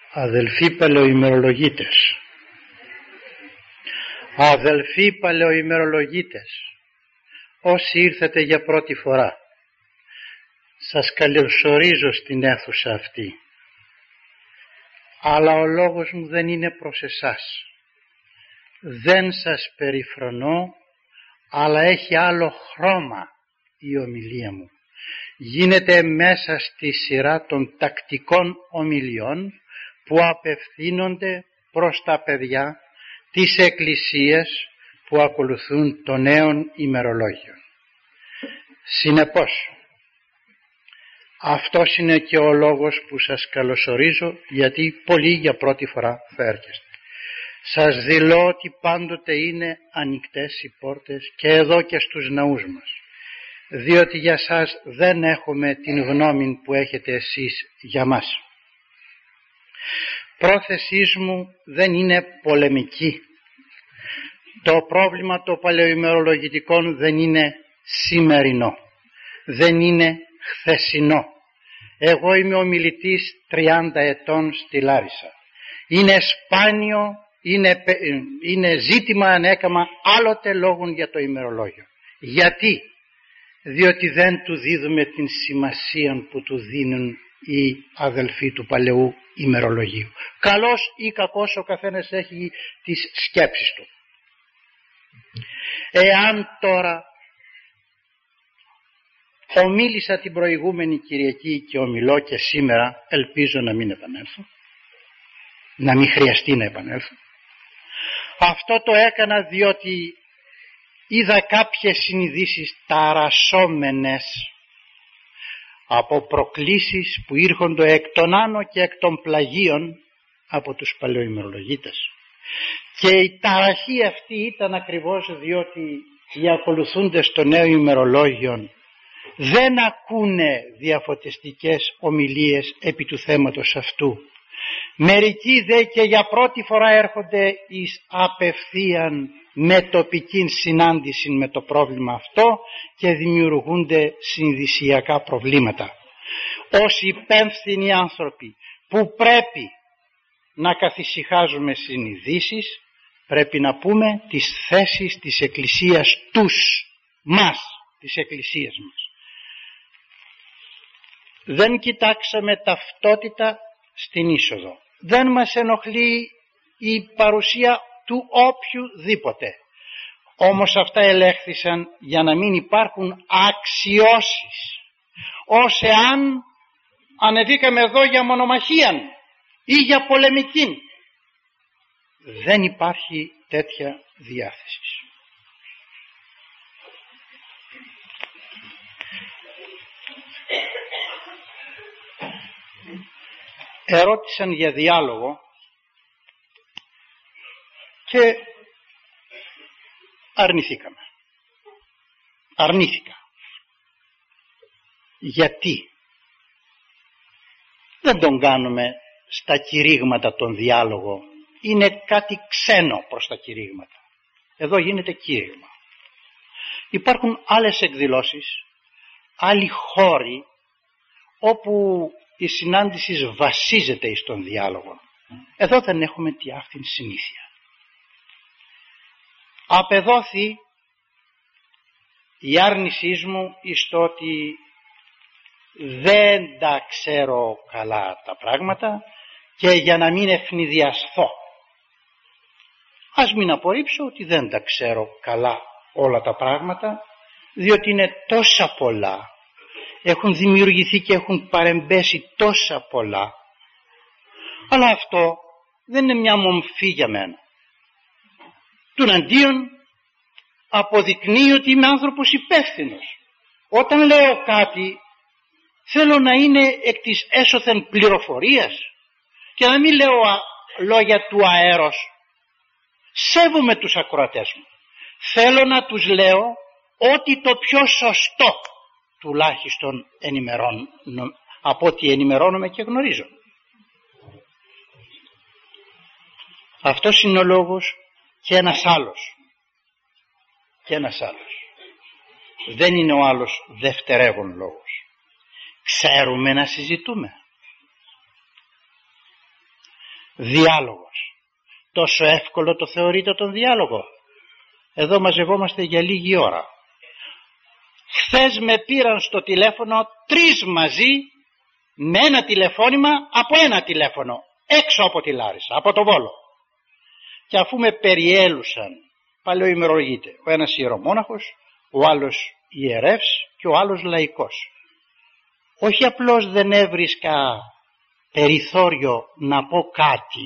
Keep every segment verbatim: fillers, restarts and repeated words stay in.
Αδελφοί παλαιοημερολογίτες, αδελφοί παλαιοημερολογίτες, όσοι ήρθατε για πρώτη φορά, σας καλωσορίζω στην αίθουσα αυτή, αλλά ο λόγος μου δεν είναι προς εσάς. Δεν σας περιφρονώ, αλλά έχει άλλο χρώμα η ομιλία μου. Γίνεται μέσα στη σειρά των τακτικών ομιλιών που απευθύνονται προς τα παιδιά της Εκκλησίας που ακολουθούν το νέο ημερολόγιο. Συνεπώς, αυτός είναι και ο λόγος που σας καλωσορίζω, γιατί πολλοί για πρώτη φορά θα έρχεστε. Σας δηλώ ότι πάντοτε είναι ανοιχτές οι πόρτες και εδώ και στους ναούς μας, διότι για σας δεν έχουμε την γνώμη που έχετε εσείς για μας. Πρόθεσής μου δεν είναι πολεμική. Το πρόβλημα των παλαιοημερολογητικών δεν είναι σημερινό, δεν είναι χθεσινό. Εγώ είμαι ομιλητής τριάντα ετών στη Λάρισα. Είναι σπάνιο, είναι, είναι ζήτημα ανέκαμα άλλοτε λόγων για το ημερολόγιο. Γιατί? Διότι δεν του δίδουμε την σημασία που του δίνουν οι αδελφοί του παλαιού ημερολογίου. Καλός ή κακός ο καθένας έχει τις σκέψεις του. Εάν τώρα ομίλησα την προηγούμενη Κυριακή και ομιλώ και σήμερα, ελπίζω να μην επανέλθω, να μην χρειαστεί να επανέλθω. Αυτό το έκανα διότι είδα κάποιες συνειδήσεις ταρασσόμενες από προκλήσεις που ήρχονται εκ των άνω και εκ των πλαγίων από τους παλαιοημερολογίτες. Και η ταραχή αυτή ήταν ακριβώς διότι οι ακολουθούντες το νέο ημερολόγιο δεν ακούνε διαφωτιστικές ομιλίες επί του θέματος αυτού. Μερικοί δε και για πρώτη φορά έρχονται εις απευθείαν με τοπική συνάντηση με το πρόβλημα αυτό και δημιουργούνται συνειδησιακά προβλήματα. Ως υπεύθυνοι άνθρωποι που πρέπει να καθησυχάζουμε συνειδήσεις, πρέπει να πούμε τις θέσεις της Εκκλησίας τους, μας, της Εκκλησίας μας. Δεν κοιτάξαμε ταυτότητα στην είσοδο. Δεν μας ενοχλεί η παρουσία του οποιουδήποτε. Όμως αυτά ελέγχθησαν για να μην υπάρχουν αξιώσεις. Ως εάν ανεβήκαμε εδώ για μονομαχίαν ή για πολεμική. Δεν υπάρχει τέτοια διάθεση. Ερώτησαν για διάλογο και αρνηθήκαμε. Αρνήθηκα. Γιατί? Δεν τον κάνουμε στα κηρύγματα τον διάλογο. Είναι κάτι ξένο προς τα κηρύγματα. Εδώ γίνεται κήρυγμα. Υπάρχουν άλλες εκδηλώσεις, άλλοι χώροι όπου η συνάντηση βασίζεται στον διάλογο. Εδώ δεν έχουμε τη αυτήν συνήθεια. Απεδόθη η άρνησή μου εις το ότι δεν τα ξέρω καλά τα πράγματα και για να μην ευνηδιασθώ. Ας μην απορρίψω ότι δεν τα ξέρω καλά όλα τα πράγματα, διότι είναι τόσα πολλά. Έχουν δημιουργηθεί και έχουν παρεμπέσει τόσα πολλά. Αλλά αυτό δεν είναι μια μομφή για μένα. Τουναντίον αποδεικνύει ότι είμαι άνθρωπος υπεύθυνος. Όταν λέω κάτι θέλω να είναι εκ της έσωθεν πληροφορίας και να μην λέω α, λόγια του αέρος. Σέβομαι τους ακροατές μου. Θέλω να τους λέω ότι το πιο σωστό τουλάχιστον ενημερώνω, από ό,τι ενημερώνομαι και γνωρίζω. Αυτός είναι ο λόγος και ένας άλλος. Και ένας άλλος. Δεν είναι ο άλλος δευτερεύον λόγος. Ξέρουμε να συζητούμε. Διάλογος. Τόσο εύκολο το θεωρείτε τον διάλογο? Εδώ μαζευόμαστε για λίγη ώρα. Χθες με πήραν στο τηλέφωνο τρεις μαζί με ένα τηλεφώνημα από ένα τηλέφωνο έξω από τη Λάρισα, από το Βόλο. Και αφού με περιέλουσαν, παλαιοημερολογείται, ο ένας ιερομόναχος, ο άλλος ιερεύς και ο άλλος λαϊκός. Όχι απλώς δεν έβρισκα περιθώριο να πω κάτι,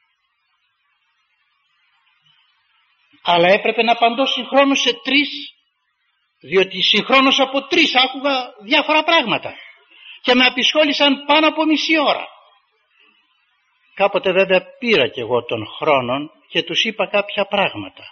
αλλά έπρεπε να απαντώ συγχρόνως σε τρεις, διότι συγχρόνως από τρεις άκουγα διάφορα πράγματα και με απεισχόλησαν πάνω από μισή ώρα. Κάποτε βέβαια πήρα κι εγώ των χρόνων και τους είπα κάποια πράγματα.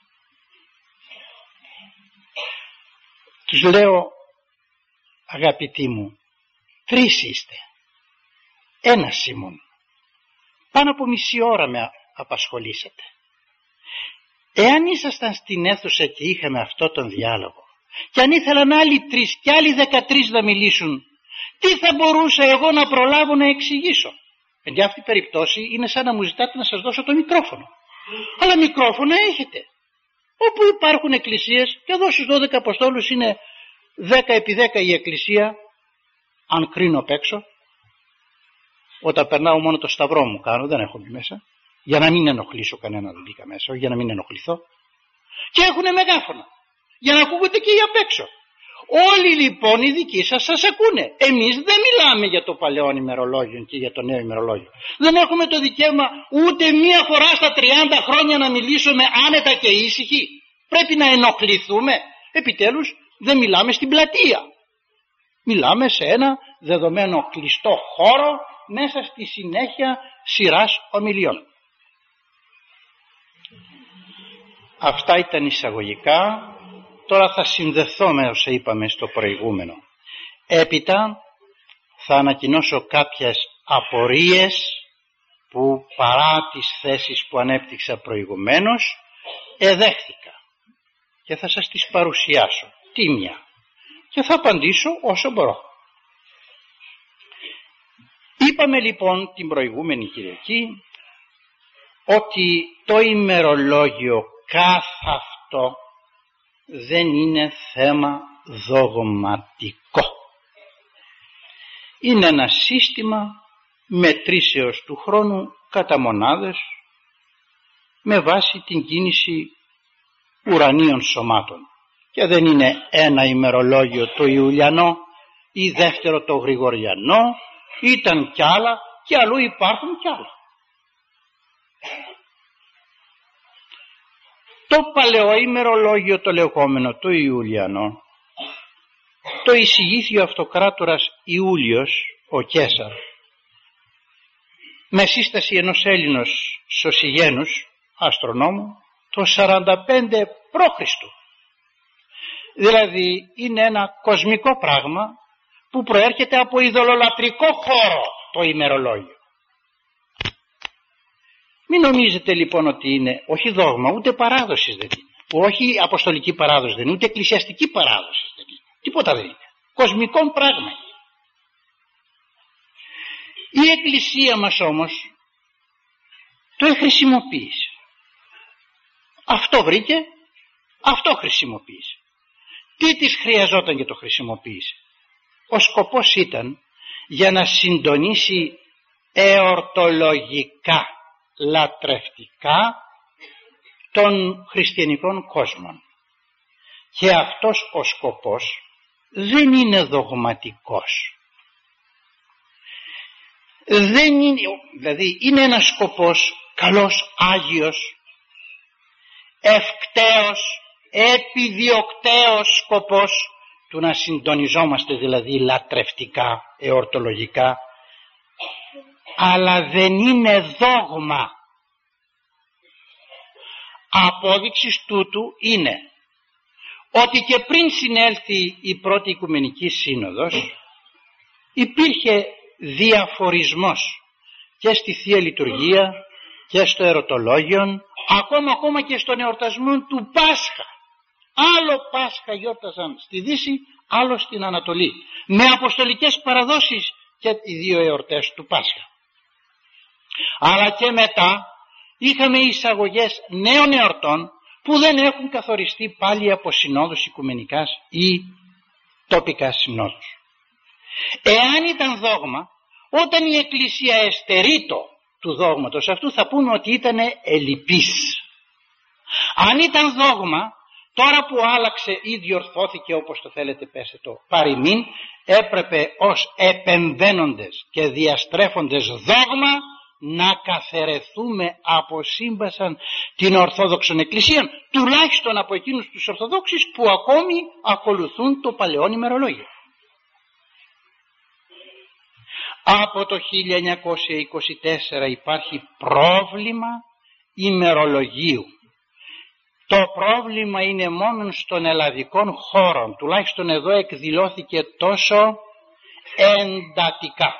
Τους λέω, αγαπητοί μου, τρεις είστε, ένας ήμουν, πάνω από μισή ώρα με απασχολήσατε. Εάν ήσασταν στην αίθουσα και είχαμε αυτό τον διάλογο και αν ήθελαν άλλοι τρεις και άλλοι δεκατρείς να μιλήσουν, τι θα μπορούσα εγώ να προλάβω να εξηγήσω? Εν αυτή περιπτώσει είναι σαν να μου ζητάτε να σας δώσω το μικρόφωνο. Αλλά μικρόφωνα έχετε. Όπου υπάρχουν εκκλησίες, και εδώ στους δώδεκα Αποστόλους είναι δέκα επί δέκα η εκκλησία, αν κρίνω απ' έξω, όταν περνάω μόνο το σταυρό μου κάνω, δεν έχω μπει μέσα, για να μην ενοχλήσω κανένα, δεν μπήκα μέσα, για να μην ενοχληθώ. Και έχουν μεγάφωνα, για να ακούγονται και οι απ' έξω. Όλοι λοιπόν οι δικοί σας σας ακούνε. Εμείς δεν μιλάμε για το παλαιό ημερολόγιο και για το νέο ημερολόγιο. Δεν έχουμε το δικαίωμα ούτε μία φορά στα τριάντα χρόνια να μιλήσουμε άνετα και ήσυχοι. Πρέπει να ενοχληθούμε. Επιτέλους δεν μιλάμε στην πλατεία. Μιλάμε σε ένα δεδομένο κλειστό χώρο μέσα στη συνέχεια σειράς ομιλιών. Αυτά ήταν εισαγωγικά. Τώρα θα συνδεθώ με όσα είπαμε στο προηγούμενο. Έπειτα θα ανακοινώσω κάποιες απορίες που παρά τις θέσεις που ανέπτυξα προηγουμένως εδέχθηκα και θα σας τις παρουσιάσω τίμια και θα απαντήσω όσο μπορώ. Είπαμε λοιπόν την προηγούμενη Κυριακή ότι το ημερολόγιο καθ' αυτό δεν είναι θέμα δογματικό. Είναι ένα σύστημα μετρήσεως του χρόνου κατά μονάδες με βάση την κίνηση ουρανίων σωμάτων. Και δεν είναι ένα ημερολόγιο το Ιουλιανό ή δεύτερο το Γρηγοριανό, ήταν κι άλλα και αλλού υπάρχουν κι άλλα. Το παλαιό ημερολόγιο το λεγόμενο το Ιουλιανό το εισηγήθη ο αυτοκράτορας Ιούλιος ο Καίσαρ με σύσταση ενός Έλληνος Σωσιγένους αστρονόμου το σαράντα πέντε π.Χ. Δηλαδή είναι ένα κοσμικό πράγμα που προέρχεται από ειδωλολατρικό χώρο το ημερολόγιο. Μην νομίζετε λοιπόν ότι είναι όχι δόγμα ούτε παράδοση δεν είναι, όχι αποστολική παράδοση δεν είναι, ούτε εκκλησιαστική παράδοση δεν είναι, τίποτα δεν είναι, κοσμικό πράγμα. Η Εκκλησία μας όμως το εχρησιμοποίησε. Αυτό βρήκε, αυτό χρησιμοποίησε. Τι της χρειαζόταν και το χρησιμοποίησε? Ο σκοπός ήταν για να συντονίσει εορτολογικά, λατρευτικά των χριστιανικών κόσμων. Και αυτός ο σκοπός δεν είναι δογματικός. Δεν είναι, δηλαδή είναι ένας σκοπός καλός, άγιος, ευκταίος, επιδιοκταίος σκοπός του να συντονιζόμαστε δηλαδή λατρευτικά, εορτολογικά, αλλά δεν είναι δόγμα. Απόδειξης τούτου είναι ότι και πριν συνέλθει η πρώτη Οικουμενική Σύνοδος υπήρχε διαφορισμός και στη Θεία Λειτουργία και στο ερωτολόγιο, ακόμα, ακόμα και στον εορτασμό του Πάσχα. Άλλο Πάσχα γιόρταζαν στη Δύση, άλλο στην Ανατολή, με αποστολικές παραδόσεις και οι δύο εορτές του Πάσχα. Αλλά και μετά είχαμε εισαγωγές νέων εορτών που δεν έχουν καθοριστεί πάλι από συνόδους οικουμενικάς ή τοπικά συνόδους. Εάν ήταν δόγμα, όταν η Εκκλησία εστερείτο του δόγματος αυτού, θα πούμε ότι ήταν ελλειπής. Αν ήταν δόγμα, τώρα που άλλαξε ή διορθώθηκε, όπως το θέλετε πέστε το, παροιμήν, έπρεπε ως επεμβαίνοντες και διαστρέφοντες δόγμα να καθαιρεθούμε από σύμπασαν την Ορθόδοξον Εκκλησία, τουλάχιστον από εκείνους τους Ορθοδόξους που ακόμη ακολουθούν το παλαιόν ημερολόγιο. Από το χίλια εννιακόσια είκοσι τέσσερα υπάρχει πρόβλημα ημερολογίου. Το πρόβλημα είναι μόνο στον ελλαδικών χώρων, τουλάχιστον εδώ εκδηλώθηκε τόσο εντατικά.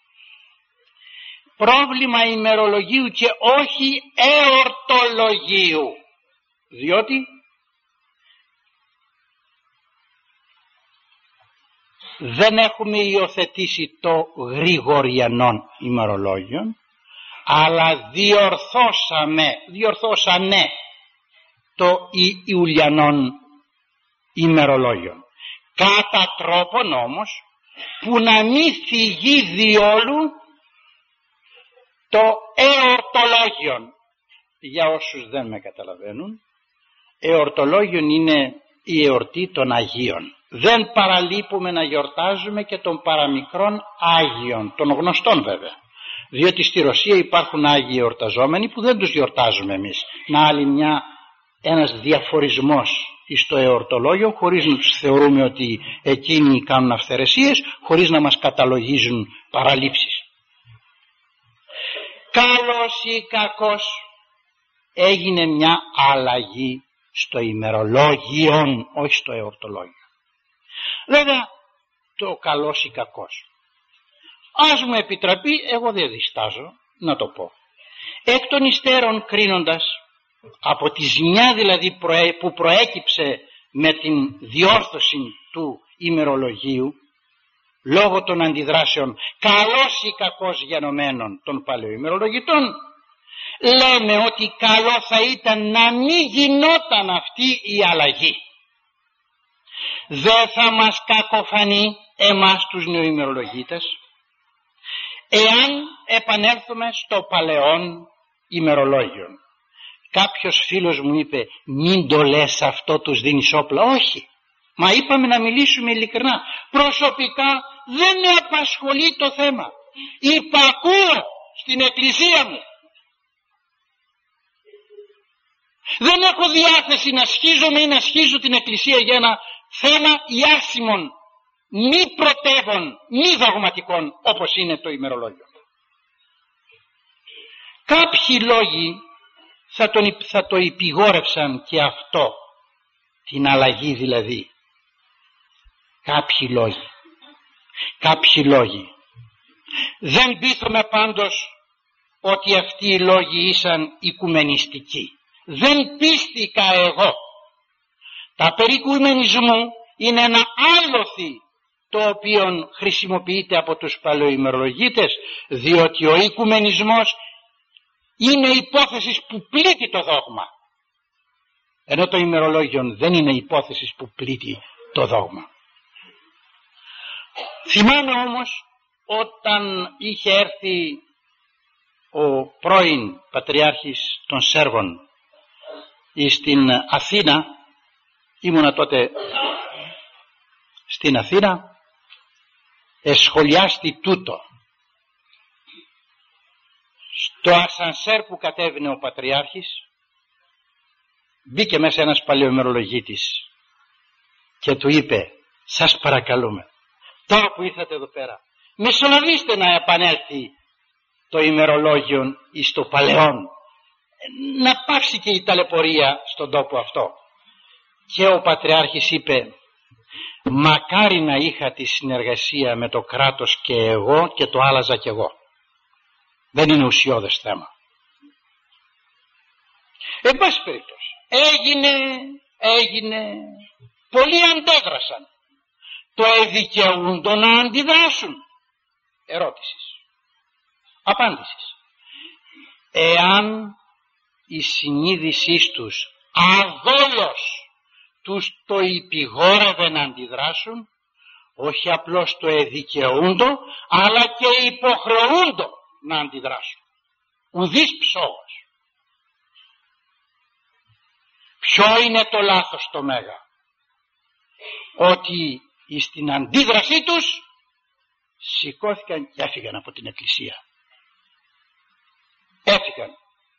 Πρόβλημα ημερολογίου και όχι εορτολογίου, διότι δεν έχουμε υιοθετήσει το Γρηγοριανόν ημερολόγιο, αλλά διορθώσαμε, διορθώσανε το Ιουλιανόν ημερολόγιο, κατά τρόπον όμως που να μην θυγεί διόλου το εορτολόγιο. Για όσους δεν με καταλαβαίνουν, εορτολόγιο είναι η εορτή των Αγίων. Δεν παραλείπουμε να γιορτάζουμε και των παραμικρών Άγιων, των γνωστών βέβαια, διότι στη Ρωσία υπάρχουν Άγιοι εορταζόμενοι που δεν τους γιορτάζουμε εμείς. Να άλλη μια, ένας διαφορισμός στο εορτολόγιο, χωρίς να τους θεωρούμε ότι εκείνοι κάνουν αυθαιρεσίες, χωρίς να μας καταλογίζουν παραλήψεις. Καλός ή κακός, έγινε μια αλλαγή στο ημερολόγιο, όχι στο εορτολόγιο. Βέβαια το καλός ή κακός, ας μου επιτραπεί, εγώ δεν διστάζω να το πω, εκ των υστέρων κρίνοντας, από τη ζημιά δηλαδή που προέκυψε με την διόρθωση του ημερολογίου λόγω των αντιδράσεων καλός ή κακός γενομένων των παλαιοημερολογητών, λέμε ότι καλό θα ήταν να μην γινόταν αυτή η αλλαγή. Δεν θα μας κακοφανεί εμάς τους νεοημερολογίτες εάν επανέλθουμε στο παλαιόν ημερολόγιο. Κάποιος φίλος μου είπε, μην το λες αυτό, τους δίνεις όπλα. Όχι, μα είπαμε να μιλήσουμε ειλικρινά. Προσωπικά δεν με απασχολεί το θέμα. Υπακούω στην εκκλησία μου. Δεν έχω διάθεση να σχίζομαι ή να σχίζω την εκκλησία για ένα θέμα ιάσιμων, μη πρωτεύων, μη δογματικών, όπως είναι το ημερολόγιο. Κάποιοι λόγοι θα, τον, θα το υπηγόρευσαν και αυτό, την αλλαγή δηλαδή. Κάποιοι λόγοι. Κάποιοι λόγοι. Δεν πείθομαι πάντως ότι αυτοί οι λόγοι ήσαν οικουμενιστικοί. Δεν πίστηκα εγώ. Τα περί οικουμενισμού είναι ένα άλοθη το οποίο χρησιμοποιείται από τους παλαιοημερολογίτες, διότι ο οικουμενισμός είναι υπόθεση που πλήττει το δόγμα, ενώ το ημερολόγιο δεν είναι υπόθεση που πλήττει το δόγμα. Θυμάμαι όμως όταν είχε έρθει ο πρώην Πατριάρχης των Σέρβων στην Αθήνα, ήμουνα τότε στην Αθήνα, εσχολιάστη τούτο. Στο ασανσέρ που κατέβαινε ο Πατριάρχης μπήκε μέσα ένας παλαιοημερολογίτης και του είπε, σας παρακαλούμε, τώρα που ήρθατε εδώ πέρα, μεσολαβήστε να επανέλθει το ημερολόγιο εις το παλαιόν, να πάψει και η ταλαιπωρία στον τόπο αυτό. Και ο Πατριάρχης είπε, μακάρι να είχα τη συνεργασία με το κράτος και εγώ και το άλλαζα και εγώ. Δεν είναι ουσιώδες θέμα. Εν πάση περιπτώσει, έγινε, έγινε, πολλοί αντέδρασαν. Το εδικαιούντο να αντιδράσουν. Ερώτησης, απάντησης. εάν η συνείδησή τους αδόλως τους το υπηγόρευε να αντιδράσουν, όχι απλώς το εδικαιούντο, αλλά και υποχρεούντο να αντιδράσουν. Ουδής ψώος. Ποιο είναι το λάθος το μέγα? Ότι στην αντίδρασή τους σηκώθηκαν και έφυγαν από την Εκκλησία. Έφυγαν.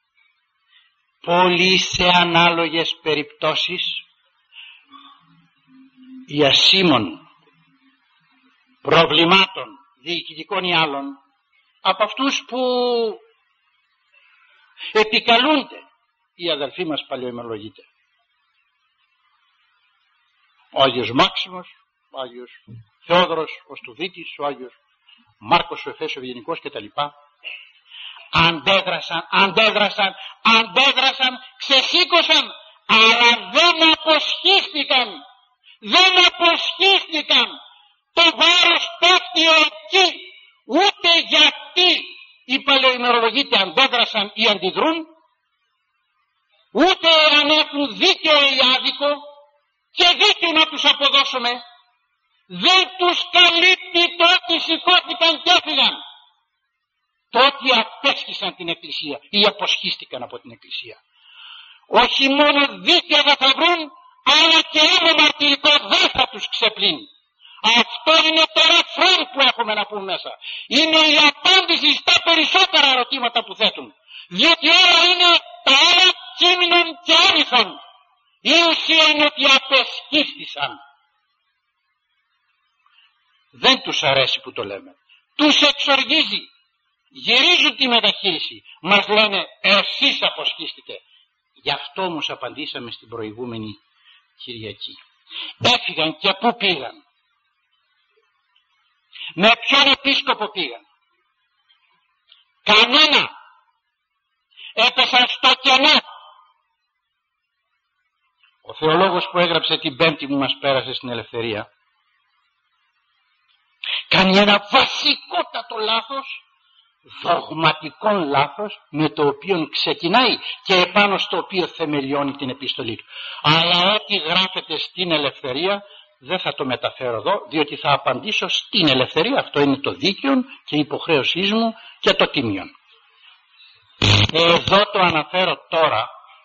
Πολύ σε ανάλογες περιπτώσεις οι ασήμων προβλημάτων διοικητικών ή άλλων, από αυτούς που επικαλούνται οι αδελφοί μας παλαιοημερολογείται, ο Άγιος Μάξιμος, ο Άγιος Θεόδωρος ο Στουδίτης, ο Άγιος Μάρκος ο Εφέσιος Ευγενικός κτλ. Αντέδρασαν, αντέδρασαν, αντέδρασαν, ξεσήκωσαν, αλλά δεν αποσχίστηκαν, δεν αποσχίστηκαν. Το βάρος πέφτει εκεί, ούτε γιατί οι παλαιοημερολογίτες αντέδρασαν ή αντιδρούν, ούτε αν έχουν δίκαιο ή άδικο, και δίκαιο να τους αποδώσουμε, δεν τους καλύπτει το ότι σηκώθηκαν και έφυγαν, το ότι απέσχισαν την Εκκλησία ή αποσχίστηκαν από την Εκκλησία. Όχι μόνο δίκαιο δεν θα βρουν, αλλά και ένα μαρτυρικό δεν θα τους ξεπλύνει. Αυτό είναι το ρεφρέν που έχουμε να πούμε μέσα. Είναι η απάντηση στα περισσότερα ερωτήματα που θέτουν. Διότι όλα είναι τα άλλα κείμενον και άνηθον. Η ουσία είναι ότι απεσχίστησαν. Δεν τους αρέσει που το λέμε. Τους εξοργίζει. Γυρίζουν τη μεταχείριση. Μας λένε εσείς αποσχίστηκε. Γι' αυτό όμως απαντήσαμε στην προηγούμενη Κυριακή. Έφυγαν και πού πήγαν? Με ποιον επίσκοπο πήγαν? Κανένα. Έπεσαν στο κενό. Ο θεολόγος που έγραψε την Πέμπτη που μας πέρασε στην Ελευθερία κάνει ένα βασικότατο λάθος, δογματικό λάθος, με το οποίο ξεκινάει και επάνω στο οποίο θεμελιώνει την επιστολή του. Αλλά ό,τι γράφεται στην Ελευθερία δεν θα το μεταφέρω εδώ, διότι θα απαντήσω στην Ελευθερία. Αυτό είναι το δίκαιο και η υποχρέωσή μου και το τίμιον. Εδώ το αναφέρω τώρα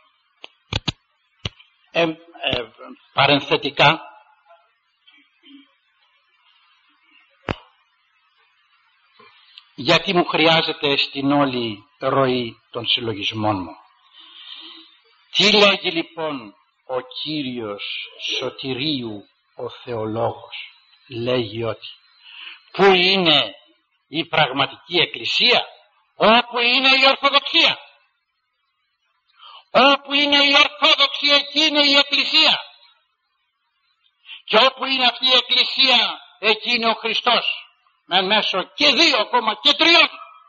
ε, ε, παρενθετικά, γιατί μου χρειάζεται στην όλη ροή των συλλογισμών μου. Τι λέγει λοιπόν ο Κύριος Σωτηρίου ο θεολόγος? Λέγει ότι πού είναι η πραγματική Εκκλησία? Όπου είναι η Ορθοδοξία. Όπου είναι η Ορθόδοξη, εκεί είναι η Εκκλησία. Και όπου είναι αυτή η Εκκλησία, εκεί είναι ο Χριστός, με μέσο και δύο ακόμα και τριών.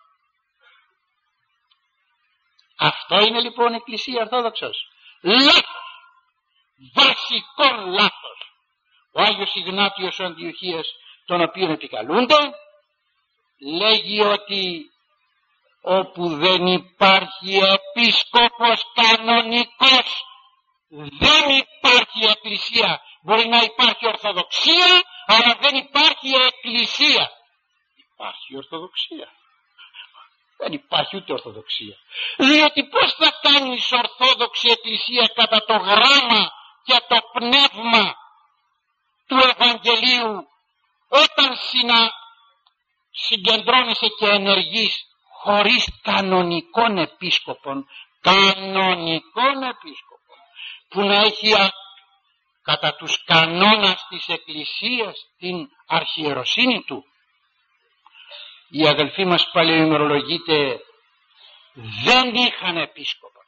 Αυτό είναι λοιπόν η Εκκλησία Ορθόδοξος? Λάθος. Βασικό λάθος. Ο Άγιος Ιγνάτιος ο Αντιοχίας, τον οποίον επικαλούνται, λέγει ότι όπου δεν υπάρχει επίσκοπος κανονικός, δεν υπάρχει Εκκλησία. Μπορεί να υπάρχει Ορθοδοξία, αλλά δεν υπάρχει Εκκλησία. Υπάρχει Ορθοδοξία. Δεν υπάρχει ούτε Ορθοδοξία. Διότι πώς θα κάνεις Ορθόδοξη Εκκλησία κατά το γράμμα και το πνεύμα του Ευαγγελίου, όταν συνα... συγκεντρώνεσαι και ενεργείς χωρίς κανονικών επίσκοπων, κανονικών επίσκοπων, που να έχει α... κατά τους κανόνας της Εκκλησίας την αρχιεροσύνη του. Οι αδελφοί μας παλαιοημερολογείται δεν είχαν επίσκοπο.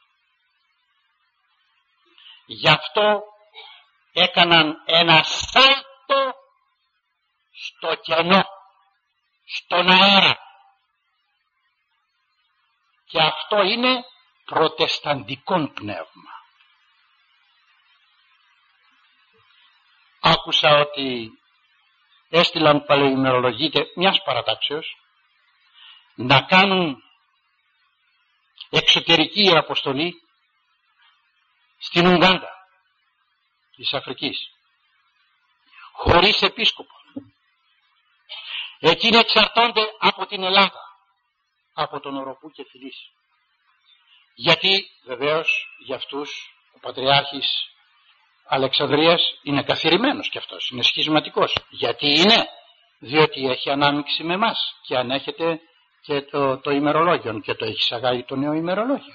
Γι' αυτό έκαναν ένα σάλτο στο κενό, στον αέρα. Και αυτό είναι προτεσταντικό πνεύμα. Άκουσα ότι έστειλαν παλαιοημερολογείται μιας παρατάξεως να κάνουν εξωτερική ιεραποστολή στην Ουγγάντα της Αφρικής, χωρίς επίσκοπο. Εκείνοι εξαρτώνται από την Ελλάδα, από τον Οροπού και Φιλής. Γιατί βεβαίως για αυτούς ο Πατριάρχης Αλεξανδρίας είναι καθηρημένος και αυτός, είναι σχισματικός. Γιατί είναι? Διότι έχει ανάμειξη με εμάς και ανέχεται και το, το ημερολόγιο και το έχει εισαγάγει το νέο ημερολόγιο.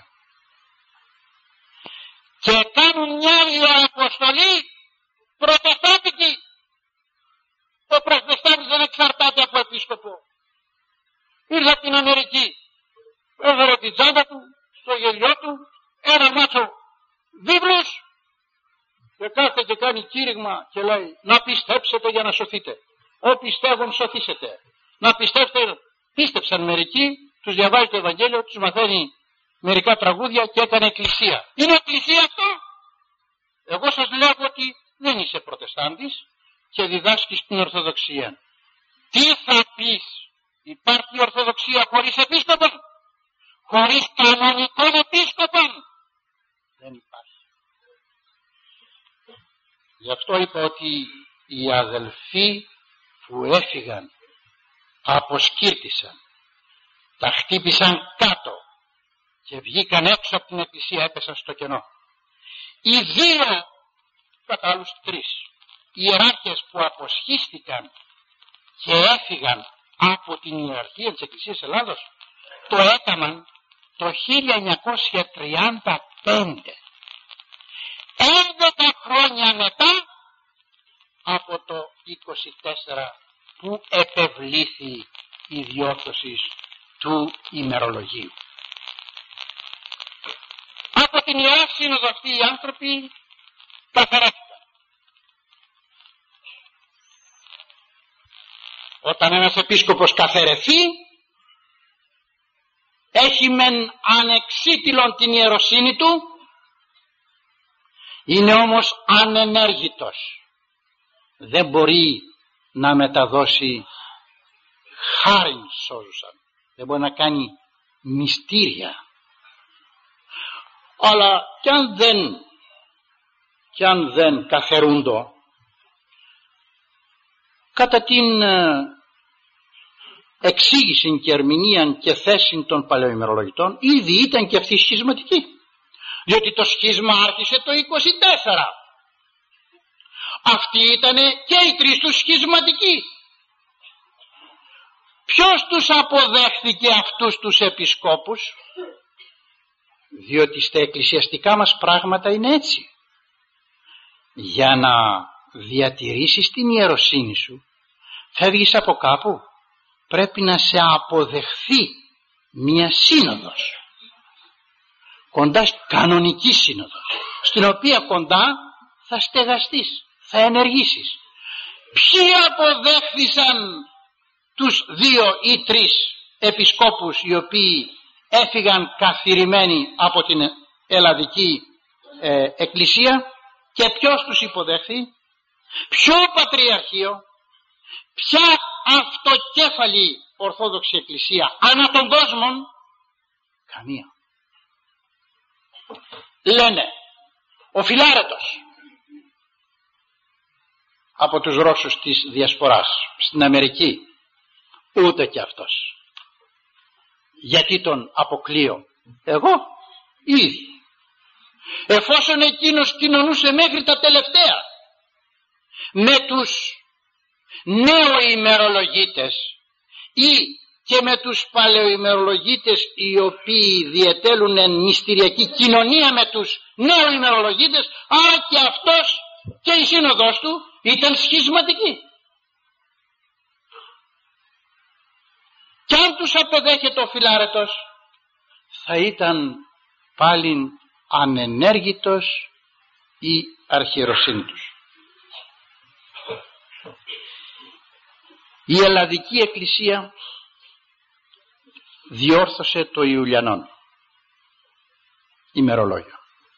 Και κάνουν μια ιεραποστολή προτεστάντικη. Ο προτεστάντης δεν εξαρτάται από επίσκοπο. Ήρθε από την Αμερική, έβαλε την τσάντα του, στο γελιό του, ένα μάτσο βίβλους και κάθεται και κάνει κήρυγμα και λέει να πιστέψετε για να σωθείτε. Ό πιστεύουν σωθήσετε. Να πιστεύετε. Πίστεψαν μερικοί, τους διαβάζει το Ευαγγέλιο, τους μαθαίνει μερικά τραγούδια και έκανε εκκλησία. Είναι εκκλησία αυτό? Εγώ σας λέω ότι δεν είσαι προτεστάντης και διδάσκεις την Ορθοδοξία. Τι θα πεις? Υπάρχει Ορθοδοξία χωρίς επίσκοπο? Χωρίς κανονικών επίσκοπων? Δεν υπάρχει. Γι' αυτό είπα ότι οι αδελφοί που έφυγαν αποσκύρτησαν, τα χτύπησαν κάτω και βγήκαν έξω από την εκκλησία, έπεσαν στο κενό. Οι δύο, κατά άλλους τρεις, ιεράρχες που αποσχίστηκαν και έφυγαν από την ιεραρχία της Εκκλησίας Ελλάδος, το έκαναν το χίλια εννιακόσια τριάντα πέντε, έντεκα χρόνια μετά από το είκοσι τέσσερα που επευλήθη η διόρθωση του ημερολογίου. Από την Ιερά Σύνοδο αυτοί οι άνθρωποι καθαρέθηκαν. Όταν ένας επίσκοπος καθαιρεθεί, έχει μεν ανεξίτηλον την ιεροσύνη του, είναι όμως ανενέργητος. Δεν μπορεί να μεταδώσει χάριν σώζουσαν. Δεν μπορεί να κάνει μυστήρια. Αλλά κι αν δεν, κι αν δεν καθαιρούντο, κατά την εξήγηση και ερμηνεία και θέση των παλαιοημερολογητών, ήδη ήταν και αυτή σχισματική. Διότι το σχίσμα άρχισε το είκοσι τέσσερα. Αυτοί ήταν και οι τρεις τους σχισματικοί. Ποιος τους αποδέχθηκε αυτούς τους επισκόπους? Διότι στα εκκλησιαστικά μας πράγματα είναι έτσι. Για να διατηρήσεις την ιεροσύνη σου, φεύγεις από κάπου, πρέπει να σε αποδεχθεί μία σύνοδος, κοντά κανονική σύνοδος, στην οποία κοντά θα στεγαστείς, θα ενεργήσεις. Ποιοι αποδέχθησαν τους δύο ή τρεις επισκόπους οι οποίοι έφυγαν καθηρημένοι από την ελλαδική ε, εκκλησία, και ποιος τους υποδέχθη? Ποιο πατριαρχείο? Ποια αυτοκέφαλη Ορθόδοξη Εκκλησία ανά τον κόσμο? Καμία. Λένε ο Φιλάρετος από τους Ρώσους της Διασποράς στην Αμερική, ούτε και αυτός. Γιατί τον αποκλείω? Εγώ ήδη, εφόσον εκείνος κοινωνούσε μέχρι τα τελευταία με τους νέοημερολογίτες ή και με τους παλαιοημερολογίτες οι οποίοι διετέλουν μυστηριακή κοινωνία με τους νέοημερολογίτες, άρα και αυτός και η σύνοδος του ήταν σχισματική. Κι αν τους απεδέχεται ο Φιλάρετος, θα ήταν πάλι ανενέργητος η αρχιεροσύνη τους. Η Ελλαδική Εκκλησία διόρθωσε το Ιουλιανόν ημερολόγιο,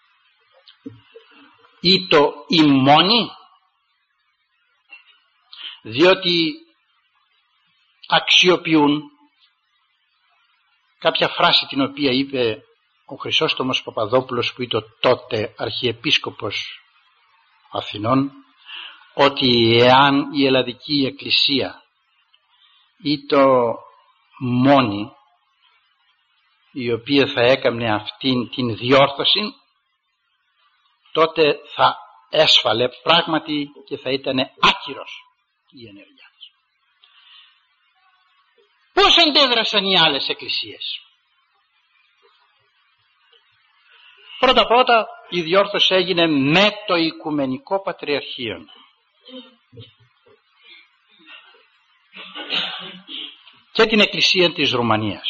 ή το ημώνη, διότι αξιοποιούν κάποια φράση την οποία είπε ο Χρυσόστομος Παπαδόπουλος, που ήταν τότε αρχιεπίσκοπος Αθηνών, ότι εάν η Ελλαδική Εκκλησία ήταν μόνη η οποία θα έκαμνε αυτήν την διόρθωση, τότε θα έσφαλε πράγματι και θα ήταν άκυρος η ενέργεια της. Πώς αντέδρασαν οι άλλες εκκλησίες? Πρώτα πρώτα η διόρθωση έγινε με το Οικουμενικό Πατριαρχείο. Και την Εκκλησία της Ρουμανίας.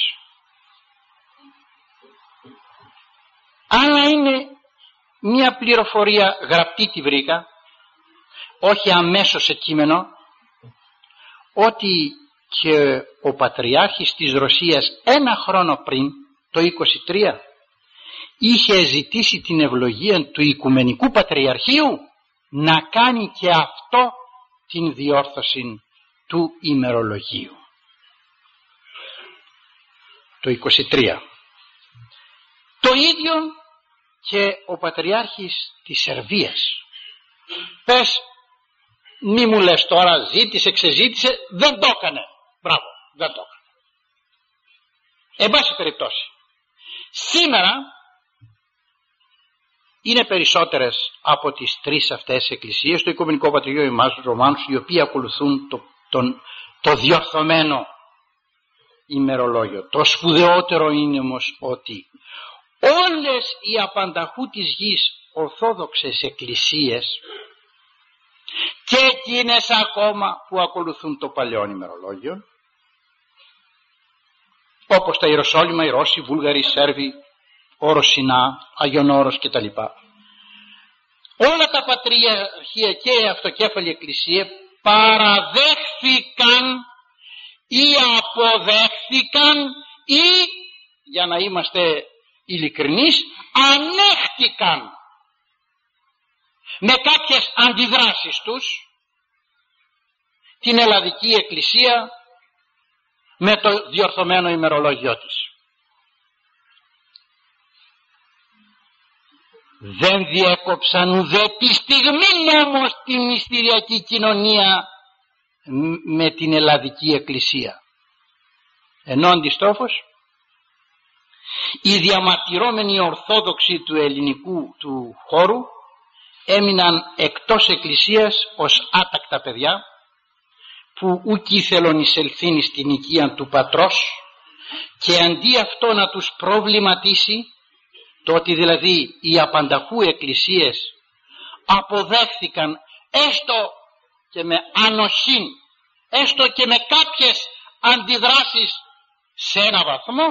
Αλλά είναι μία πληροφορία γραπτή, τη βρήκα, όχι αμέσως σε κείμενο, ότι και ο Πατριάρχης της Ρωσίας ένα χρόνο πριν, το είκοσι τρία, είχε ζητήσει την ευλογία του Οικουμενικού Πατριαρχείου να κάνει και αυτό την διόρθωση του ημερολογίου. Το είκοσι τρία. Το ίδιο και ο Πατριάρχης της Σερβίας. Πες, μη μου λες τώρα ζήτησε, ξεζήτησε, δεν το έκανε. Μπράβο, δεν το έκανε. Εν πάση περιπτώσει, σήμερα είναι περισσότερες από τις τρεις αυτές εκκλησίες, το Οικουμενικό Πατριαρχείο, εμάς τους Ρωμάνους, οι οποίοι ακολουθούν το, τον, το διορθωμένο ημερολόγιο. Το σπουδαιότερο είναι όμως ότι όλες οι απανταχού της γης ορθόδοξες εκκλησίες και εκείνες ακόμα που ακολουθούν το παλαιό ημερολόγιο, όπως τα Ιεροσόλυμα, οι Ρώσοι, οι Βούλγαροι, οι Σέρβοι, Όρος Σινά, Αγιον Όρος κτλ. Όλα τα πατριαρχία και η αυτοκέφαλη εκκλησία παραδέχθηκαν ή αποδέχθηκαν ή, για να είμαστε ειλικρινείς, ανέχτηκαν με κάποιες αντιδράσεις τους την Ελλαδική Εκκλησία με το διορθωμένο ημερολόγιο της. Δεν διέκοψαν ουδέ τη στιγμή όμως τη μυστηριακή κοινωνία με την Ελλαδική Εκκλησία. Ενώ αντιστόφως οι διαμαρτυρώμενοι Ορθόδοξοι του ελληνικού του χώρου έμειναν εκτός εκκλησίας ως άτακτα παιδιά που ούκ ήθελον εισελθήν στην οικία του πατρός, και αντί αυτό να τους προβληματίσει, το ότι δηλαδή οι απανταχού εκκλησίες αποδέχθηκαν έστω και με ανοχήν, έστω και με κάποιες αντιδράσεις σε ένα βαθμό,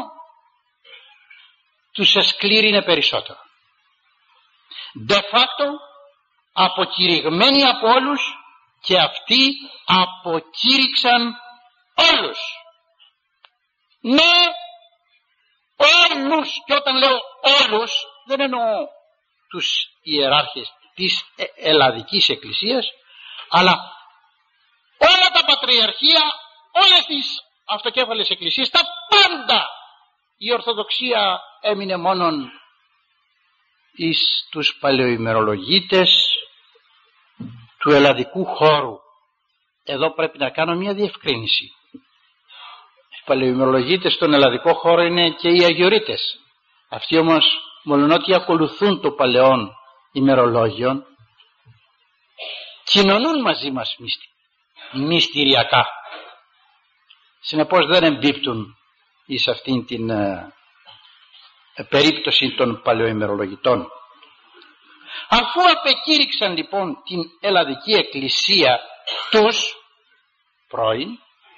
τους εσκλήρινε περισσότερο. De facto αποκηρυγμένοι από όλους, και αυτοί αποκήρυξαν όλους. Ναι, όλους, και όταν λέω όλους δεν εννοώ τους ιεράρχες της Ελλαδικής Εκκλησίας, αλλά όλα τα πατριαρχία, όλες τις αυτοκέφαλες εκκλησίες, τα πάντα. Η Ορθοδοξία έμεινε μόνον εις τους παλαιοημερολογίτες του ελλαδικού χώρου. Εδώ πρέπει να κάνω μια διευκρίνηση. Οι παλαιοημερολογίτες στον ελλαδικό χώρο είναι και οι Αγιορείτες. Αυτοί όμως, μολονότι ακολουθούν το παλαιόν ημερολόγιο, κοινωνούν μαζί μας μυστι, μυστηριακά. Συνεπώς δεν εμπίπτουν εις αυτήν την ε, ε, περίπτωση των παλαιοημερολογητών. Αφού απεκήρυξαν λοιπόν την Ελλαδική Εκκλησία τους πρώην,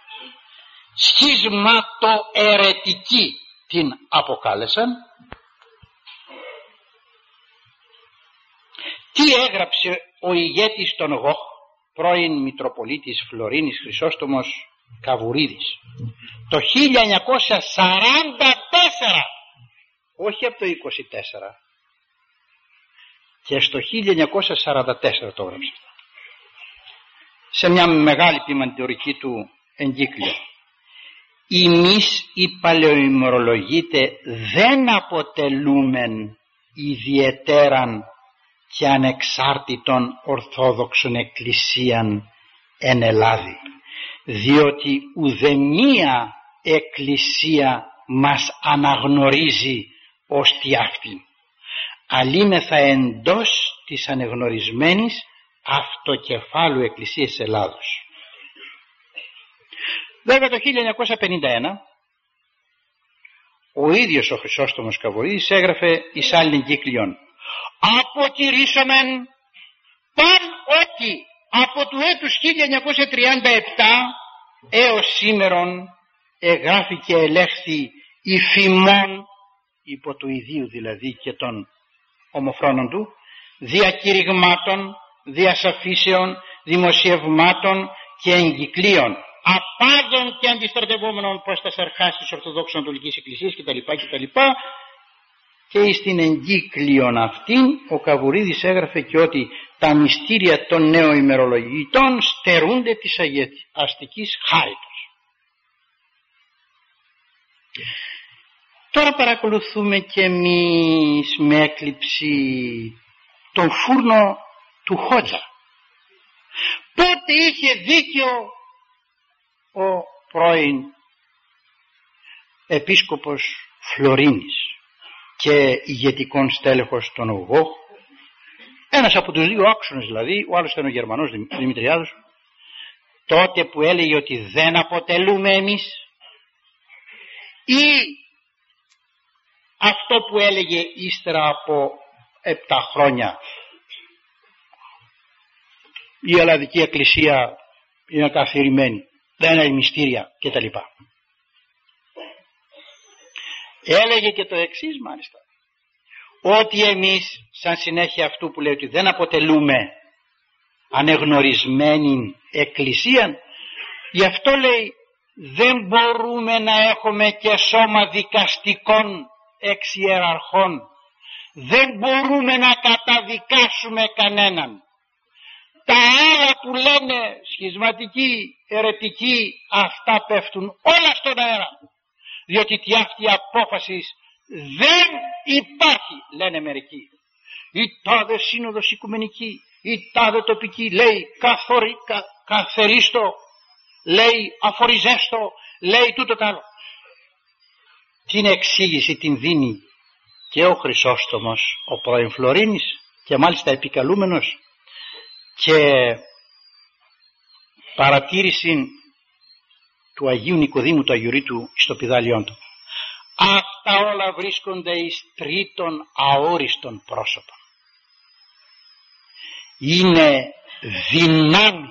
σχισματοαιρετική την αποκάλεσαν. Τι έγραψε ο ηγέτης των Γοχ, πρώην Μητροπολίτης Φλωρίνης Χρυσόστομος Καβουρίδης, το χίλια εννιακόσια σαράντα τέσσερα, όχι από το είκοσι τέσσερα, και στο χίλια εννιακόσια σαράντα τέσσερα το έγραψε, σε μια μεγάλη ποιμαντιορική του εγκύκλιο. εμείς οι παλαιοημερολογείτε δεν αποτελούμεν ιδιαιτέραν και ανεξάρτητον Ορθόδοξον Εκκλησίαν εν Ελλάδη, διότι ουδεμία εκκλησία μας αναγνωρίζει ως τι αυτήν, αλίμεθα εντός της ανεγνωρισμένης αυτοκεφάλου Εκκλησίας της Ελλάδος. Βέβαια το χίλια εννιακόσια πενήντα ένα ο ίδιος ο Χρυσόστομος Καβοίδης έγραφε εις άλλην εγκύκλιον: «Αποκηρύσσομεν παν ότι από του έτους χίλια εννιακόσια τριάντα επτά έως σήμερον εγγράφει και ελέγχθη υφημών, υπό του ιδίου δηλαδή και των ομοφρόνων του, διακηρυγμάτων, διασαφήσεων, δημοσιευμάτων και εγκυκλίων, απάδων και αντιστρατευόμενων προς τα σαρχάς της Ορθοδόξης Ανατολικής Εκκλησίας κτλ. κτλ. Και στην εγκύκλιον αυτήν ο Καβουρίδης έγραφε και ότι τα μυστήρια των νεοημερολογητών στερούνται της αστικής χάριτος. Τώρα παρακολουθούμε και εμείς με έκλειψη τον φούρνο του Χότζα. Πότε είχε δίκιο ο πρώην επίσκοπος Φλωρίνης και ηγετικών στέλεχος των Ογώ, ένας από τους δύο άξονες δηλαδή, ο άλλος ήταν ο Γερμανός Δημητριάδος, τότε που έλεγε ότι δεν αποτελούμε εμείς, ή αυτό που έλεγε ύστερα από επτά χρόνια, η Ελλαδική Εκκλησία είναι καθιερωμένη, δεν έχει μυστήρια κτλ. Έλεγε και το εξής μάλιστα, ότι εμείς σαν συνέχεια αυτού που λέει ότι δεν αποτελούμε ανεγνωρισμένη εκκλησία, γι' αυτό λέει δεν μπορούμε να έχουμε και σώμα δικαστικών εξιεραρχών, δεν μπορούμε να καταδικάσουμε κανέναν. Τα άλλα που λένε σχισματικοί, αιρετικοί, αυτά πέφτουν όλα στον αέρα, διότι τι αυτή η απόφαση δεν υπάρχει, λένε μερικοί. Η τάδε σύνοδος οικουμενική, η τάδε τοπική λέει καθορι, κα, καθερίστο, λέει αφοριζέστο, λέει τούτο τ' άλλο. Την εξήγηση την δίνει και ο Χρυσόστομος ο πρώην Φλωρίνης, και μάλιστα επικαλούμενος και παρατήρηση του Αγίου Νικοδήμου του Αγιορείτου στο πηδάλιόν του. Αυτά όλα βρίσκονται εις τρίτον αόριστον πρόσωπον. Είναι δυνάμει,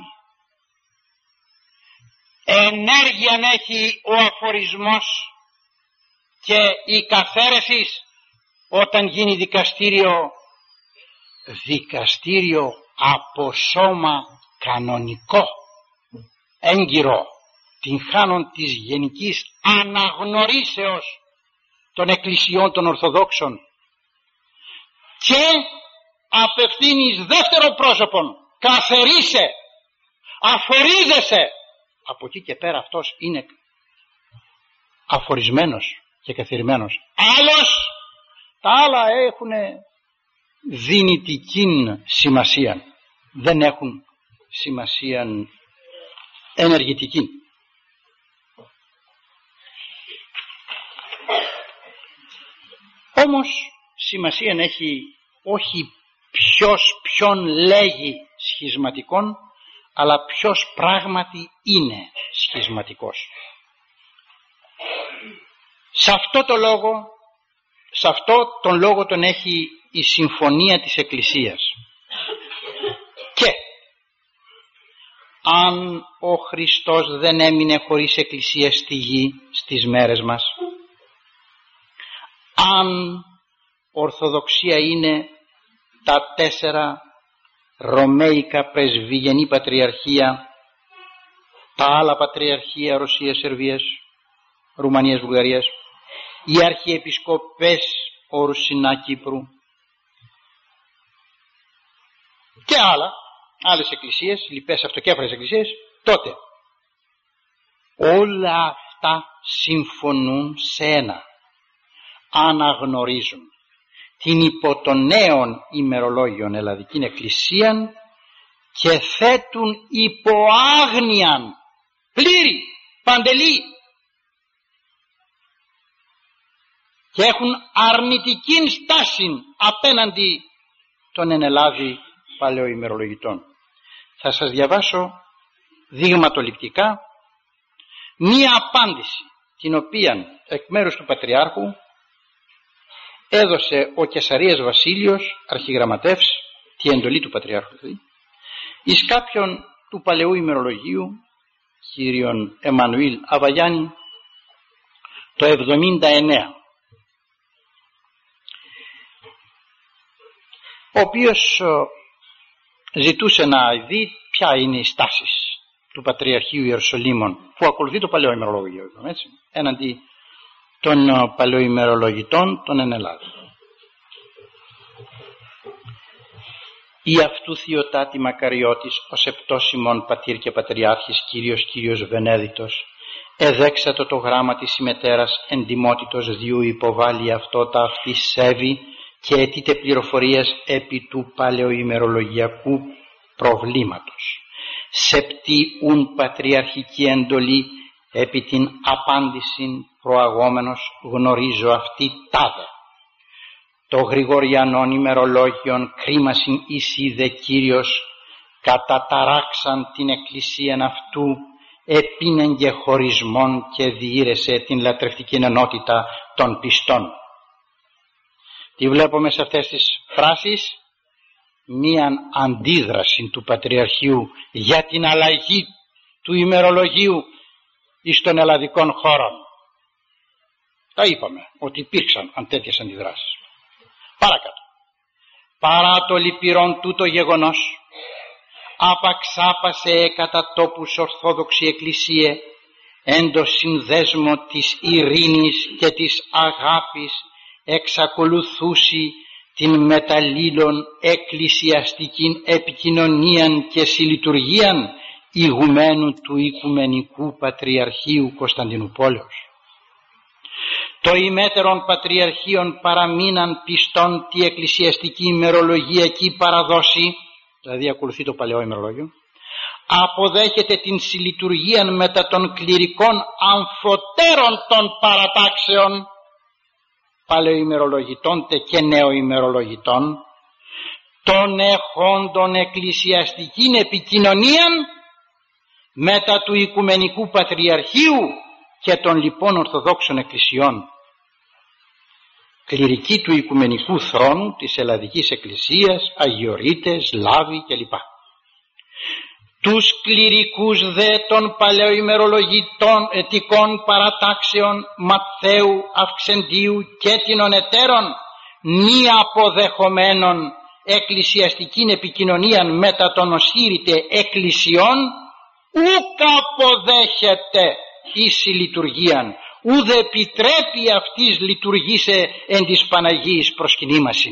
ενέργεια έχει ο αφορισμός και η καθαίρεση όταν γίνει δικαστήριο, δικαστήριο από σώμα κανονικό, έγκυρο, την χάνον της γενικής αναγνωρίσεως των εκκλησιών των Ορθοδόξων, και απευθύνεις δεύτερο πρόσωπον, καθερίσε, αφορίζεσαι. Από εκεί και πέρα αυτός είναι αφορισμένος και καθιερωμένος. Άλλος, τα άλλα έχουν δυνητική σημασία, δεν έχουν σημασία ενεργητική. Όμως σημασία έχει όχι ποιος ποιον λέγει σχισματικόν, αλλά ποιος πράγματι είναι σχισματικός. Σε αυτό το λόγο, σε αυτό τον λόγο τον έχει η συμφωνία της Εκκλησίας. Και αν ο Χριστός δεν έμεινε χωρίς Εκκλησία στη γη στις μέρες μας, αν Ορθοδοξία είναι τα τέσσερα Ρωμαίικα πρεσβυγενή πατριαρχία, τα άλλα πατριαρχία Ρωσίας, Σερβίας, Ρουμανίας, Βουλγαρίας, οι αρχιεπισκοπές Ορσινά, Κύπρου και άλλα, άλλες εκκλησίες, λοιπές αυτοκέφαλες εκκλησίες, τότε όλα αυτά συμφωνούν σε ένα. Αναγνωρίζουν την υπό των νέων ημερολόγιων Ελλαδικήν Εκκλησίαν και θέτουν υπό άγνοιαν πλήρη, παντελή, και έχουν αρνητική στάση απέναντι των εν Ελλάδη παλαιοημερολογητών. Θα σας διαβάσω δειγματοληπτικά μία απάντηση την οποία εκ μέρους του Πατριάρχου έδωσε ο Κεσαρίας Βασίλειος, αρχιγραμματεύς, τη εντολή του Πατριάρχου δηλαδή, εις κάποιον του παλαιού ημερολογίου, κύριον Εμμανουήλ Αβαγιάννη, το εβδομήντα εννέα, ο οποίος ζητούσε να δει ποια είναι η στάση του Πατριαρχείου Ιερουσαλήμων, που ακολουθεί το παλαιό ημερολόγιο, έτσι, έναντι των παλαιοημερολογητών των εν Ελλάδη. Η αυτού Θειοτάτη Μακαριώτης, ο σεπτός ημών πατήρ και πατριάρχης Κύριος Κύριος Βενέδικτος, εδέξατο το γράμμα της ημετέρας εντιμότητος διού υποβάλλει αυτό τα αυτή σέβη και αιτείται πληροφορίες επί του παλαιοημερολογιακού προβλήματος. Σεπτή ουν πατριαρχική εντολή επί την απάντηση προαγόμενος γνωρίζω αυτή τάδε. Το Γρηγοριανόν ημερολόγιον κρίμασιν εισίδε Κύριος καταταράξαν την εκκλησίαν αυτού επίνεγγε χωρισμόν και διήρεσε την λατρευτική ενότητα των πιστών. Τι βλέπουμε σε αυτές τις φράσεις? Μίαν αντίδραση του Πατριαρχείου για την αλλαγή του ημερολογίου εις των ελλαδικών χώρων. Τα είπαμε ότι υπήρξαν αν τέτοιες αντιδράσεις. Παρακάτω. Παρά το λυπηρόν τούτο γεγονός, απαξάπασε κατά τόπους Ορθόδοξη Εκκλησία εν το συνδέσμο της ειρήνης και της αγάπης εξακολουθούσει την μεταλλήλων εκκλησιαστικήν επικοινωνίαν και συλλειτουργίαν ηγουμένου του Οικουμενικού Πατριαρχείου Κωνσταντινούπολεως. Το ημέτερον Πατριαρχείον παραμείναν πιστών τη εκκλησιαστική ημερολογιακή παραδόση, δηλαδή ακολουθεί το παλαιό ημερολόγιο, αποδέχεται την συλλειτουργίαν μετά των κληρικών αμφωτέρων των παρατάξεων παλαιοημερολογητών και νεοημερολογητών, των εχόντων εκκλησιαστικήν επικοινωνίαν μετά του Οικουμενικού Πατριαρχείου και των λοιπών Ορθοδόξων Εκκλησιών. Κληρικοί του Οικουμενικού Θρόνου της Ελλαδικής Εκκλησίας, Αγιορείτες, Λάβοι κλπ. Τους κληρικούς δε των παλαιοημερολογητών ετικών παρατάξεων Ματθαίου, Αυξεντίου και τινων εταίρων μη αποδεχομένων εκκλησιαστικήν επικοινωνίαν μετά των οσύρητε εκκλησιών ουκ αποδέχεται εις λειτουργίαν, ουδε επιτρέπει αυτής λειτουργήσε εν της Παναγίης προσκυνήμασιν.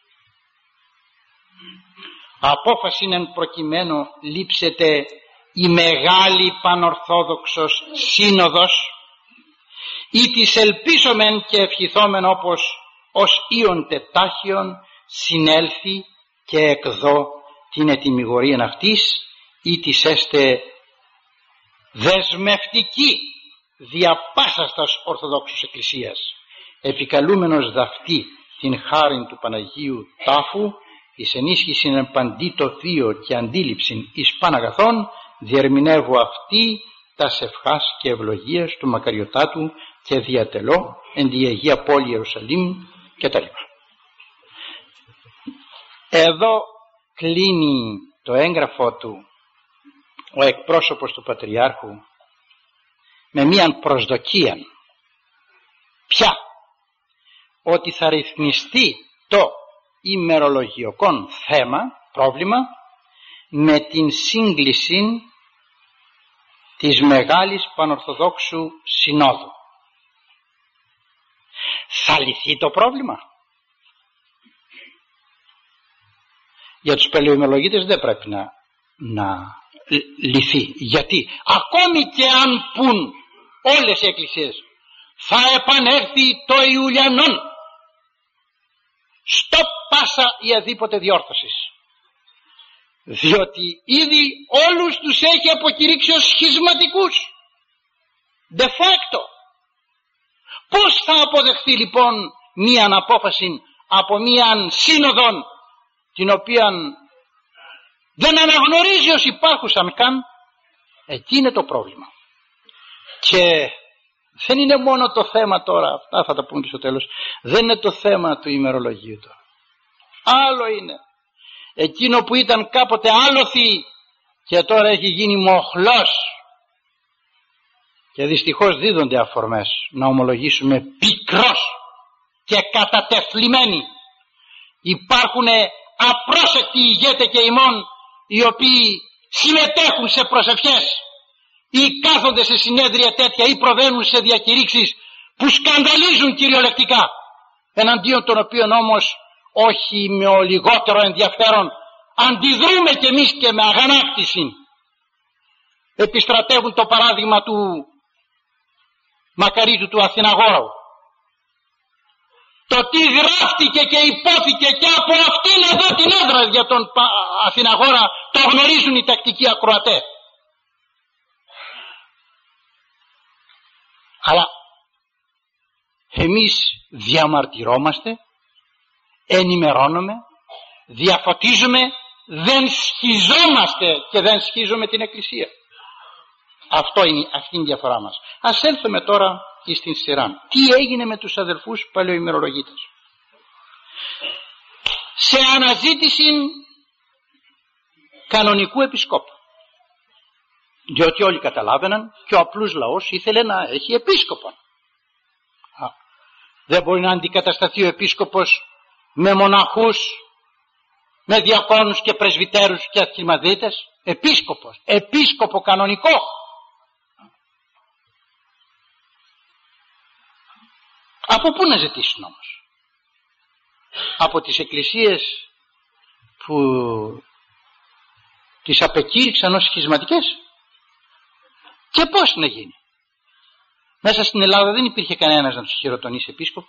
Απόφασιν εν προκειμένου λείψεται η μεγάλη πανορθόδοξος σύνοδος ή της ελπίσομεν και ευχηθόμεν όπως ως ίον τετάχιον συνέλθει και εκδώ την ετοιμιγορίαν αυτής ή της έστε δεσμευτική διαπάσαστας Ορθοδόξους Εκκλησίας, επικαλούμενος δαυτή την χάριν του Παναγίου Τάφου εις ενίσχυσιν εν παντί το θείο και αντίληψην εις Παναγαθών, διερμηνεύω αυτή τας ευχάς και ευλογίας του Μακαριωτάτου και διατελώ εν τη Αγία Πόλη Ιερουσαλήμ κτλ. Εδώ κλείνει το έγγραφό του ο εκπρόσωπος του Πατριάρχου με μίαν προσδοκία. Ποια? Ότι θα ρυθμιστεί το ημερολογιακό θέμα, πρόβλημα, με την σύγκληση της Μεγάλης Πανορθοδόξου Συνόδου. Θα λυθεί το πρόβλημα? Για τους παλαιοημερολογίτες δεν πρέπει να, να λυθεί. Γιατί ακόμη και αν πουν όλες οι εκκλησίες, θα επανέλθει το Ιουλιανόν στο πάσα η αδίποτε διόρθωσης, διότι ήδη όλους τους έχει αποκηρύξει ως σχισματικούς de facto. Πώς θα αποδεχθεί λοιπόν μίαν απόφαση από μίαν σύνοδον την οποία δεν αναγνωρίζει ως υπάρχουσαν καν? Εκεί είναι το πρόβλημα. Και δεν είναι μόνο το θέμα τώρα, αυτά θα τα πούμε και στο τέλος, δεν είναι το θέμα του ημερολογίου τώρα. Άλλο είναι εκείνο που ήταν κάποτε άλοθη και τώρα έχει γίνει μοχλός, και δυστυχώς δίδονται αφορμές να ομολογήσουμε πικρός και κατατεθλιμμένοι. Υπάρχουν απρόσεκτοι ηγέτες και ημών, οι οποίοι συμμετέχουν σε προσευχές ή κάθονται σε συνέδρια τέτοια ή προβαίνουν σε διακηρύξεις που σκανδαλίζουν κυριολεκτικά, εναντίον των οποίων όμως όχι με ο λιγότερο ενδιαφέρον αντιδρούμε κι εμείς και με αγανάκτηση. Επιστρατεύουν το παράδειγμα του Μακαρίτου του Αθηναγόρου. Το τι γράφτηκε και υπόθηκε και από αυτήν εδώ την έδρα για τον Αθηναγόρα το γνωρίζουν οι τακτικοί ακροατές. Αλλά εμείς διαμαρτυρόμαστε, ενημερώνουμε, διαφωτίζουμε, δεν σχιζόμαστε και δεν σχίζουμε την Εκκλησία. Αυτό είναι, αυτή είναι η διαφορά μας. Ας έλθουμε τώρα στην σειρά. Τι έγινε με τους αδελφούς παλαιοημερολογίτες? Σε αναζήτηση κανονικού επισκόπου, διότι όλοι καταλάβαιναν και ο απλούς λαός ήθελε να έχει επίσκοπο. Α, δεν μπορεί να αντικατασταθεί ο επίσκοπος με μοναχούς, με διακόνους και πρεσβυτέρους και αρχιμανδρίτες. Επίσκοπος, επίσκοπο κανονικό. Από πού να ζητήσουν όμως? Από τις εκκλησίες που τις απεκήρυξαν ως σχισματικές? Και πώς να γίνει? Μέσα στην Ελλάδα δεν υπήρχε κανένας να τους χειροτονήσει επίσκοπο,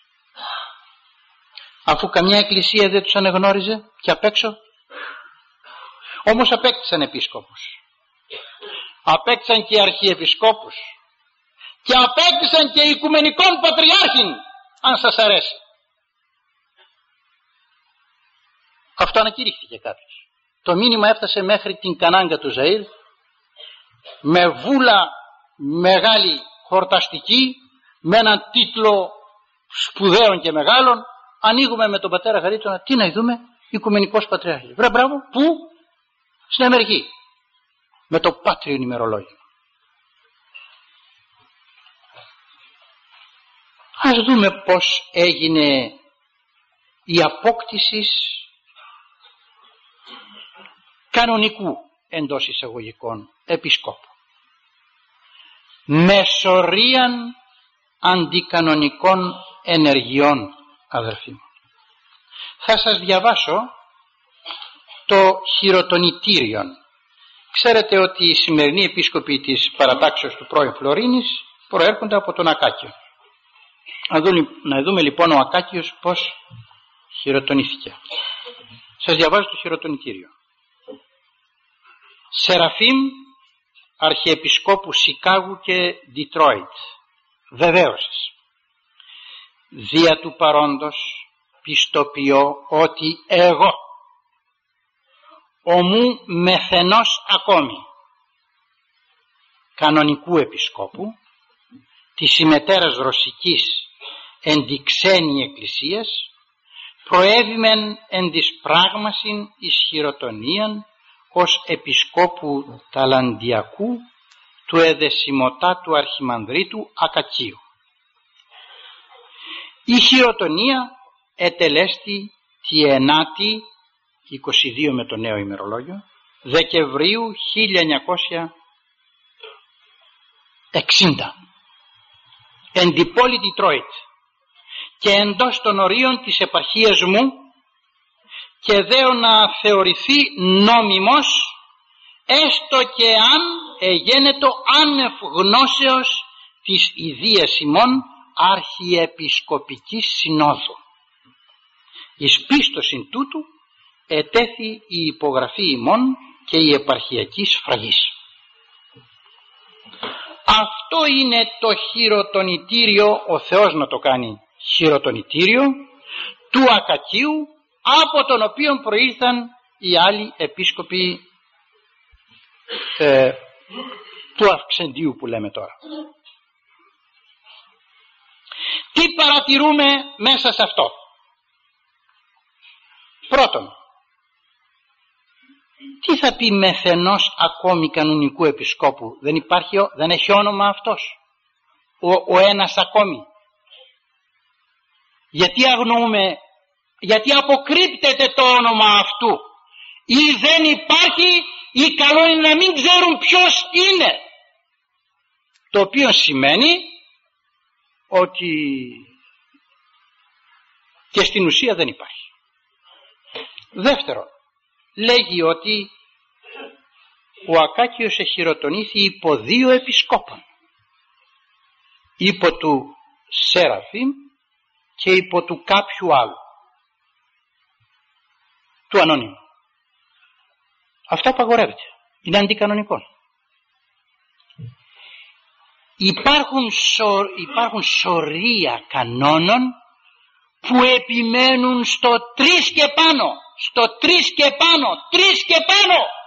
αφού καμιά εκκλησία δεν τους αναγνώριζε και απ' έξω. Όμως απέκτησαν επίσκοπους, απέκτησαν και αρχιεπισκόπους και απέκτησαν και οικουμενικών πατριάρχην, αν σας αρέσει. Αυτό ανακηρύχθηκε κάποιος. Το μήνυμα έφτασε μέχρι την Κανάγκα του Ζαΐρ με βούλα μεγάλη χορταστική, με έναν τίτλο σπουδαίων και μεγάλων. Ανοίγουμε με τον πατέρα Χαρίτωνα, τι να δούμε? Οικουμενικός πατριάρχης. Βρε μπράβο, πού? Στην Αμερική, με το Πάτριον ημερολόγιο. Ας δούμε πως έγινε η απόκτηση κανονικού εντός εισαγωγικών επισκόπου, με σωρίαν αντικανονικών ενεργειών, αδερφοί μου. Θα σας διαβάσω το χειροτονητήριο. Ξέρετε ότι οι σημερινοί επίσκοποι της παρατάξεως του πρώην Φλωρίνης προέρχονται από τον Ακάκιο. Να δούμε, να δούμε λοιπόν ο Ακάκιος πως χειροτονήθηκε. Σας διαβάζω το χειροτονητήριο. Σεραφείμ Αρχιεπισκόπου Σικάγου και Ντιτρόιτ, βεβαίωσες. Δια του παρόντος πιστοποιώ ότι εγώ, ομού μεθενός ακόμη, κανονικού επισκόπου της ημετέρας Ρωσικής εν τη ξένη εκκλησίας, προέβημεν εν της πράγμασιν ισχυροτονίαν ως επισκόπου ταλαντιακού του εδεσιμωτάτου αρχιμανδρίτου Ακακίου. Η χειροτονία ετελέστη τη ενάτη, είκοσι δύο με το νέο ημερολόγιο, Δεκεμβρίου χίλια εννιακόσια εξήντα εν τη πόλη Ντιτρόιτ και εντός των ορίων της επαρχίας μου, και δέω να θεωρηθεί νόμιμος, έστω και αν εγένετο άνευ γνώσεως της ιδίας ημών αρχιεπισκοπικής συνόδου. Εις πίστοσιν τούτου ετέθη η υπογραφή ημών και η επαρχιακή σφραγής. Αυτό είναι το χειροτονητήριο, ο Θεός να το κάνει χειροτονητήριο του Ακακίου, από τον οποίο προήλθαν οι άλλοι επίσκοποι ε, του Αυξεντίου που λέμε τώρα. Τι παρατηρούμε μέσα σε αυτό? Πρώτον, τι θα πει μεθενός ακόμη κανονικού επισκόπου? Δεν υπάρχει, δεν έχει όνομα αυτός ο, ο ένας ακόμη. Γιατί αγνοούμε, γιατί αποκρύπτεται το όνομα αυτού? Ή δεν υπάρχει, ή καλό είναι να μην ξέρουν ποιος είναι, το οποίο σημαίνει ότι και στην ουσία δεν υπάρχει. Δεύτερον, λέγει ότι ο Ακάκιος εχειροτονήθη υπό δύο επισκόπων, υπό του Σέραφιμ και υπό του κάποιου άλλου, του ανώνυμου. Αυτό απαγορεύεται, είναι αντικανονικό. Υπάρχουν, σο, υπάρχουν σωρία κανόνων που επιμένουν στο τρεις και πάνω, στο τρεις και πάνω, τρεις και πάνω.